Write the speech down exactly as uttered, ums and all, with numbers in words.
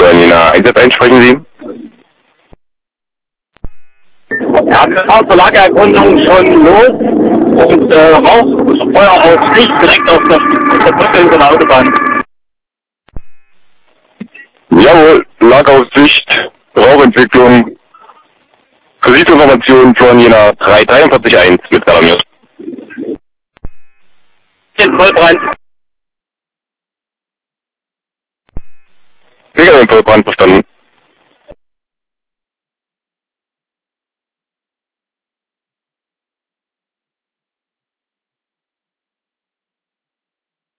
Von Jena eins eins sprechen Sie? Ja, wir fahren zur Lagererkundung schon los und äh, Rauch, Feuer aus Licht direkt auf der, auf der Brücke in der Autobahn. Jawohl, Lageraussicht, Rauchentwicklung, Kreditinformation von Jena drei drei vier eins mit Galamiert. Den Vollbrand. Mega den Vollbrand verstanden.